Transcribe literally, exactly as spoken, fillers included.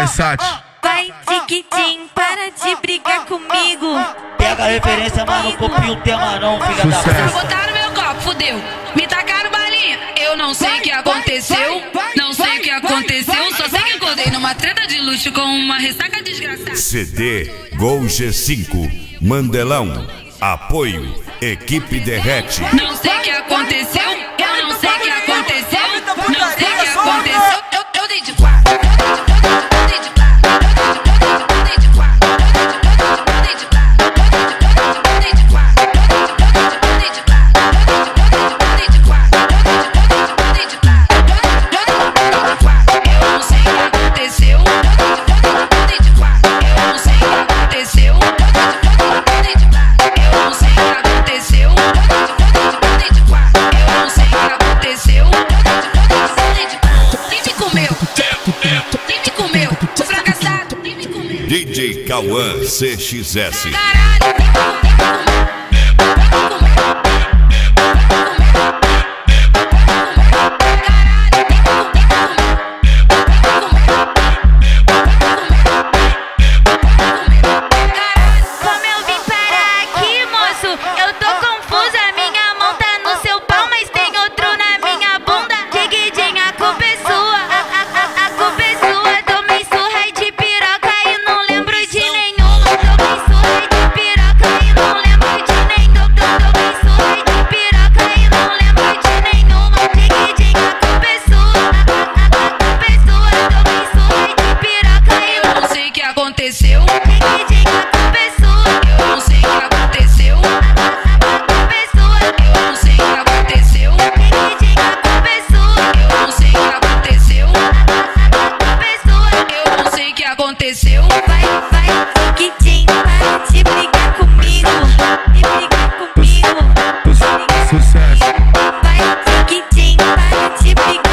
Sati. Vai, Tiquitim, para de brigar comigo. Pega a referência, mano, copia o tema não, filha da puta. Botaram meu copo, fudeu. Me tacaram balinha, eu não sei o que aconteceu. Não sei o que aconteceu, só sei que acordei numa treta de luxo com uma ressaca desgraçada. C D Gol G cinco, Mandelão. Apoio, Equipe Derrete. Não sei o que aconteceu, eu não sei o que aconteceu. Não sei o que aconteceu, eu, eu dei de quatro. Eu dei de quatro. Eu dei de quatro. Eu dei de quatro. Eu dei de quatro. Eu dei de quatro. Eu dei de quatro. Eu dei de quatro. Eu não sei o que aconteceu. Eu dei de quatro. Eu não sei o que aconteceu. Eu dei de quatro. Eu não sei o que aconteceu. Eu dei de quatro. Eu não sei o que aconteceu. Eu dei de quatro. Quem me comeu? Quem me comeu? O fracassado. Quem me comeu? D J Cauã C X S. Caralho, quem me comeu? Quem me comeu? Como eu vim parar aqui, moço? Eu tô confusa. Minha mão tá no seu pau, mas tem outro na minha bunda. Tiquitim, a culpa é sua. A, a, a, a culpa é sua. Tomei surra de piroca e não lembro de nenhuma. Tomei surra de piroca e não lembro de nenhuma. Tomei surra de piroca e não lembro de nenhuma. Tiquitim, a culpa é sua. A, a, a culpa é sua. Tomei surra de piroca e Eu não sei o que aconteceu. Tiquitim, a culpa é sua. Eu não sei o que aconteceu. A culpa é sua. Eu não sei o que aconteceu. Tiquitim, a culpa é sua. Eu não sei o que aconteceu. A culpa é sua. Eu não sei o que aconteceu. Vai, vai, Tiquitim, para de brigar comigo. De brigar comigo. Sucesso. Vai, Tiquitim, para de brigar